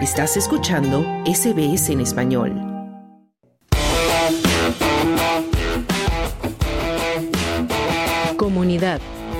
Estás escuchando SBS en español. Comunidad.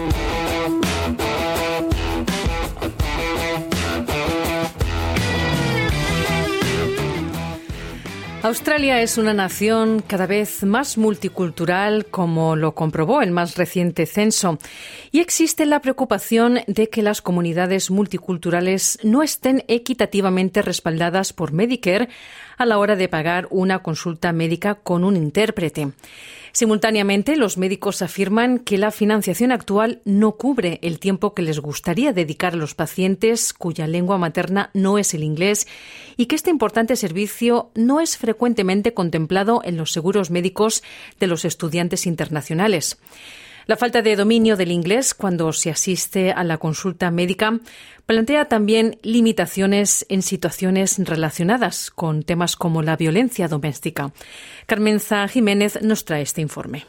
Australia es una nación cada vez más multicultural, como lo comprobó el más reciente censo, y existe la preocupación de que las comunidades multiculturales no estén equitativamente respaldadas por Medicare a la hora de pagar una consulta médica con un intérprete. Simultáneamente, los médicos afirman que la financiación actual no cubre el tiempo que les gustaría dedicar a los pacientes cuya lengua materna no es el inglés y que este importante servicio no es frecuentemente contemplado en los seguros médicos de los estudiantes internacionales. La falta de dominio del inglés cuando se asiste a la consulta médica plantea también limitaciones en situaciones relacionadas con temas como la violencia doméstica. Carmenza Jiménez nos trae este informe.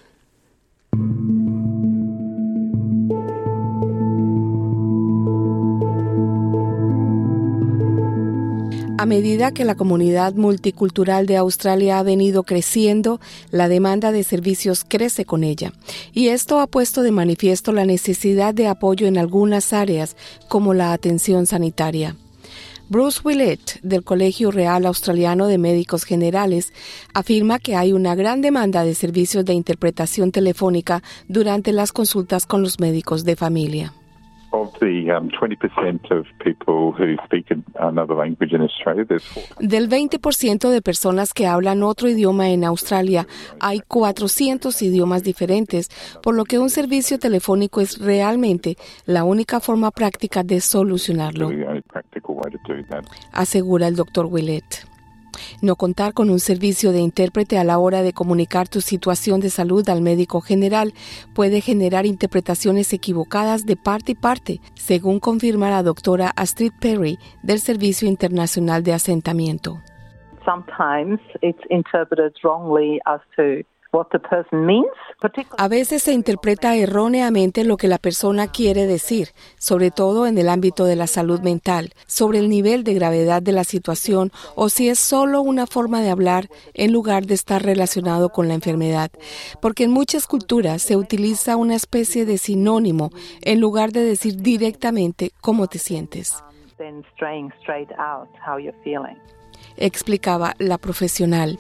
A medida que la comunidad multicultural de Australia ha venido creciendo, la demanda de servicios crece con ella. Y esto ha puesto de manifiesto la necesidad de apoyo en algunas áreas, como la atención sanitaria. Bruce Willett, del Colegio Real Australiano de Médicos Generales, afirma que hay una gran demanda de servicios de interpretación telefónica durante las consultas con los médicos de familia. Del 20% de personas que hablan otro idioma en Australia, hay 400 idiomas diferentes, por lo que un servicio telefónico es realmente la única forma práctica de solucionarlo, asegura el Dr. Willett. No contar con un servicio de intérprete a la hora de comunicar tu situación de salud al médico general puede generar interpretaciones equivocadas de parte y parte, según confirma la doctora Astrid Perry del Servicio Internacional de Asentamiento. A veces se interpreta erróneamente lo que la persona quiere decir, sobre todo en el ámbito de la salud mental, sobre el nivel de gravedad de la situación o si es solo una forma de hablar en lugar de estar relacionado con la enfermedad, porque en muchas culturas se utiliza una especie de sinónimo en lugar de decir directamente cómo te sientes. Explicaba la profesional.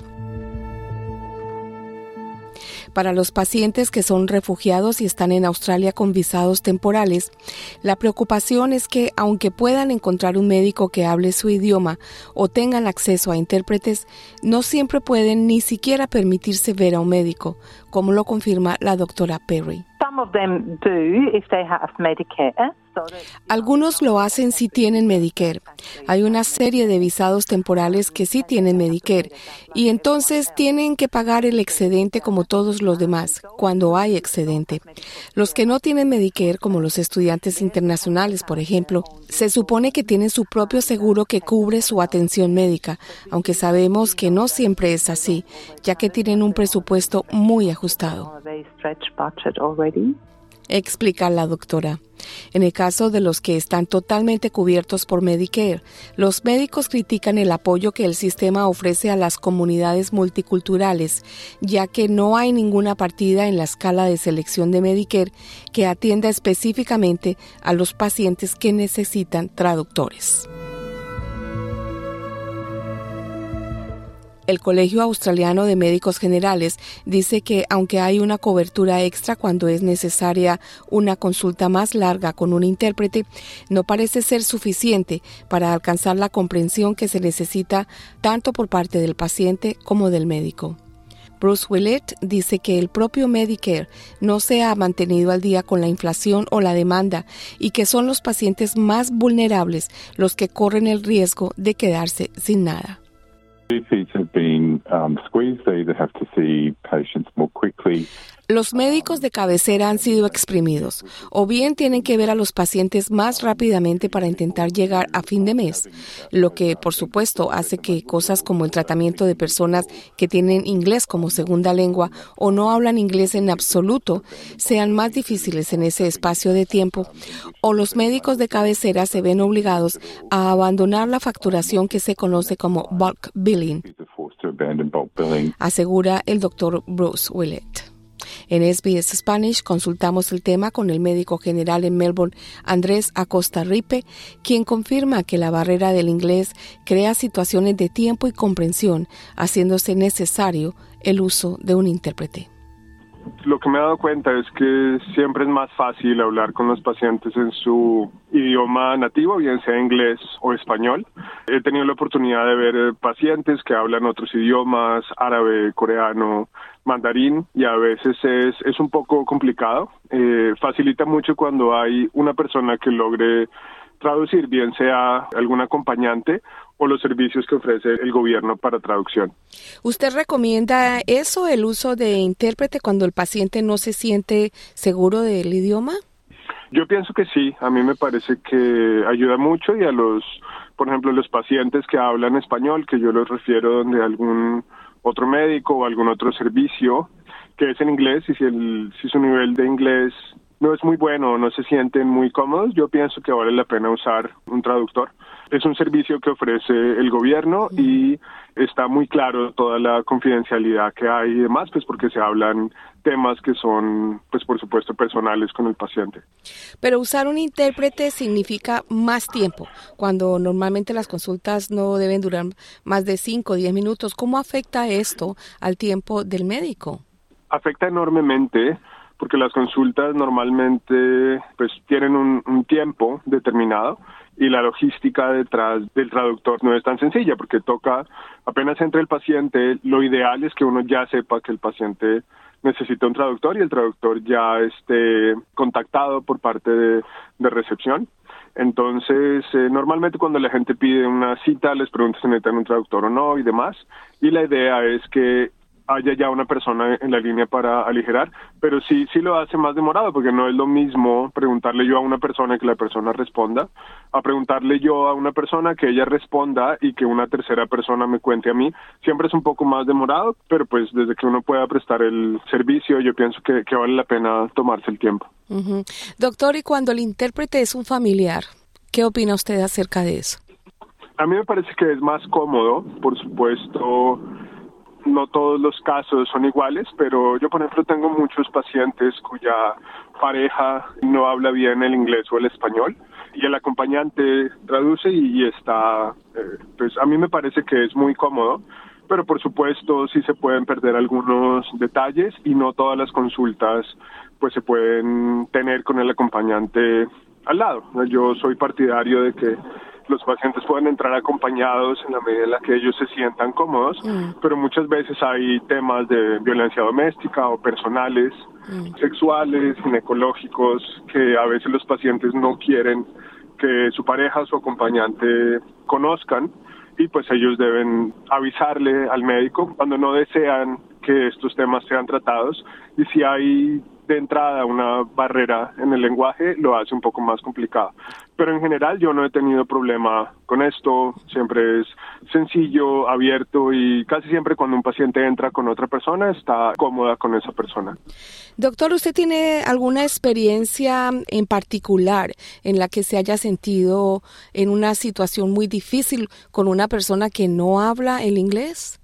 Para los pacientes que son refugiados y están en Australia con visados temporales, la preocupación es que, aunque puedan encontrar un médico que hable su idioma o tengan acceso a intérpretes, no siempre pueden ni siquiera permitirse ver a un médico, como lo confirma la doctora Perry. Algunos lo hacen si tienen Medicare. Hay una serie de visados temporales que sí tienen Medicare y entonces tienen que pagar el excedente como todos los demás, cuando hay excedente. Los que no tienen Medicare, como los estudiantes internacionales, por ejemplo, se supone que tienen su propio seguro que cubre su atención médica, aunque sabemos que no siempre es así, ya que tienen un presupuesto muy ajustado. Explica la doctora. En el caso de los que están totalmente cubiertos por Medicare, los médicos critican el apoyo que el sistema ofrece a las comunidades multiculturales, ya que no hay ninguna partida en la escala de selección de Medicare que atienda específicamente a los pacientes que necesitan traductores. El Colegio Australiano de Médicos Generales dice que aunque hay una cobertura extra cuando es necesaria una consulta más larga con un intérprete, no parece ser suficiente para alcanzar la comprensión que se necesita tanto por parte del paciente como del médico. Bruce Willett dice que el propio Medicare no se ha mantenido al día con la inflación o la demanda y que son los pacientes más vulnerables los que corren el riesgo de quedarse sin nada. GPs have been been squeezed. They either have to see patients more quickly. Los médicos de cabecera han sido exprimidos, o bien tienen que ver a los pacientes más rápidamente para intentar llegar a fin de mes, lo que, por supuesto, hace que cosas como el tratamiento de personas que tienen inglés como segunda lengua o no hablan inglés en absoluto sean más difíciles en ese espacio de tiempo, o los médicos de cabecera se ven obligados a abandonar la facturación que se conoce como bulk billing, asegura el doctor Bruce Willett. En SBS Spanish consultamos el tema con el médico general en Melbourne, Andrés Acosta Ripe, quien confirma que la barrera del inglés crea situaciones de tiempo y comprensión, haciéndose necesario el uso de un intérprete. Lo que me he dado cuenta es que siempre es más fácil hablar con los pacientes en su idioma nativo, bien sea inglés o español. He tenido la oportunidad de ver pacientes que hablan otros idiomas, árabe, coreano, mandarín, y a veces es un poco complicado. Facilita mucho cuando hay una persona que logre traducir, bien sea algún acompañante o los servicios que ofrece el gobierno para traducción. ¿Usted recomienda eso, el uso de intérprete, cuando el paciente no se siente seguro del idioma? Yo pienso que sí. A mí me parece que ayuda mucho, y a por ejemplo, los pacientes que hablan español, que yo los refiero donde algún otro médico o algún otro servicio que es en inglés, y si su nivel de inglés no es muy bueno o no se sienten muy cómodos, yo pienso que vale la pena usar un traductor. Es un servicio que ofrece el gobierno y está muy claro toda la confidencialidad que hay y demás, pues porque se hablan temas que son, pues por supuesto, personales con el paciente. Pero usar un intérprete significa más tiempo, cuando normalmente las consultas no deben durar más de 5 o 10 minutos. ¿Cómo afecta esto al tiempo del médico? Afecta enormemente, porque las consultas normalmente pues tienen un tiempo determinado, y la logística detrás del traductor no es tan sencilla, porque toca, apenas entre el paciente, lo ideal es que uno ya sepa que el paciente necesita un traductor y el traductor ya esté contactado por parte de recepción. Entonces, normalmente cuando la gente pide una cita, les pregunta si necesitan un traductor o no y demás, y la idea es que haya ya una persona en la línea para aligerar, pero sí lo hace más demorado, porque no es lo mismo preguntarle yo a una persona y que la persona responda, a preguntarle yo a una persona que ella responda y que una tercera persona me cuente a mí. Siempre es un poco más demorado, pero pues desde que uno pueda prestar el servicio, yo pienso que vale la pena tomarse el tiempo. Uh-huh. Doctor, y cuando el intérprete es un familiar, ¿qué opina usted acerca de eso? A mí me parece que es más cómodo, por supuesto. No todos los casos son iguales, pero yo, por ejemplo, tengo muchos pacientes cuya pareja no habla bien el inglés o el español, y el acompañante traduce y está, pues a mí me parece que es muy cómodo, pero por supuesto sí se pueden perder algunos detalles, y no todas las consultas pues se pueden tener con el acompañante al lado. Yo soy partidario de que los pacientes pueden entrar acompañados en la medida en la que ellos se sientan cómodos, pero muchas veces hay temas de violencia doméstica o personales, sexuales, ginecológicos, que a veces los pacientes no quieren que su pareja o su acompañante conozcan, y pues ellos deben avisarle al médico cuando no desean que estos temas sean tratados, y si hay de entrada una barrera en el lenguaje, lo hace un poco más complicado. Pero en general yo no he tenido problema con esto, siempre es sencillo, abierto, y casi siempre cuando un paciente entra con otra persona está cómoda con esa persona. Doctor, ¿usted tiene alguna experiencia en particular en la que se haya sentido en una situación muy difícil con una persona que no habla el inglés?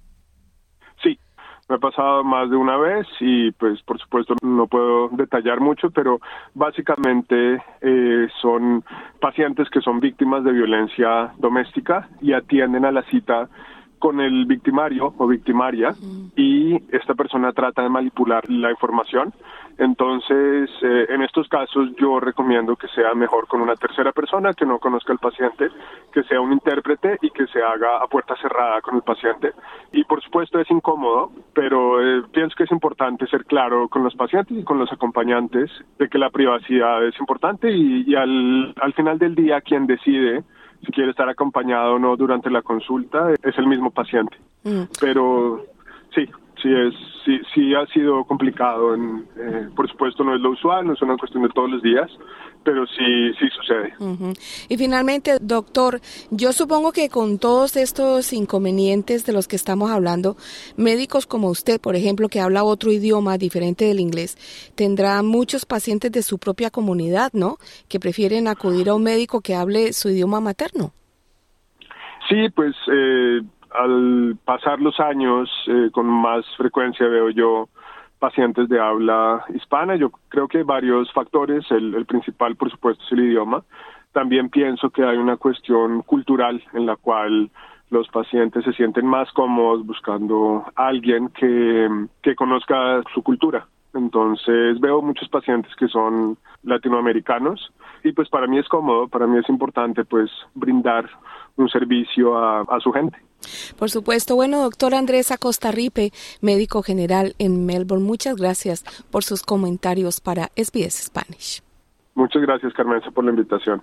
Me ha pasado más de una vez, y pues por supuesto no puedo detallar mucho, pero básicamente son pacientes que son víctimas de violencia doméstica y atienden a la cita con el victimario o victimaria, y esta persona trata de manipular la información. Entonces, en estos casos yo recomiendo que sea mejor con una tercera persona que no conozca al paciente, que sea un intérprete y que se haga a puerta cerrada con el paciente. Y por supuesto es incómodo, pero pienso que es importante ser claro con los pacientes y con los acompañantes de que la privacidad es importante, y al final del día quien decide si quiere estar acompañado o no durante la consulta, es el mismo paciente. Pero sí ha sido complicado. Por supuesto no es lo usual, no es una cuestión de todos los días, pero sí sucede. Y finalmente, doctor, yo supongo que con todos estos inconvenientes de los que estamos hablando, médicos como usted, por ejemplo, que habla otro idioma diferente del inglés, tendrá muchos pacientes de su propia comunidad, ¿no?, que prefieren acudir a un médico que hable su idioma materno. Sí, pues al pasar los años, con más frecuencia veo yo pacientes de habla hispana. Yo creo que hay varios factores. El principal, por supuesto, es el idioma. También pienso que hay una cuestión cultural en la cual los pacientes se sienten más cómodos buscando a alguien que conozca su cultura. Entonces veo muchos pacientes que son latinoamericanos y pues para mí es cómodo, para mí es importante pues brindar un servicio a su gente. Por supuesto. Bueno, doctor Andrés Acosta Ripe, médico general en Melbourne, muchas gracias por sus comentarios para SBS Spanish. Muchas gracias, Carmenza, por la invitación.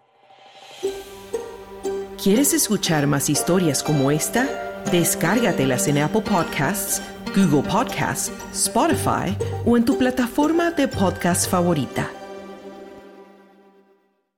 ¿Quieres escuchar más historias como esta? Descárgatelas en Apple Podcasts, Google Podcasts, Spotify o en tu plataforma de podcast favorita.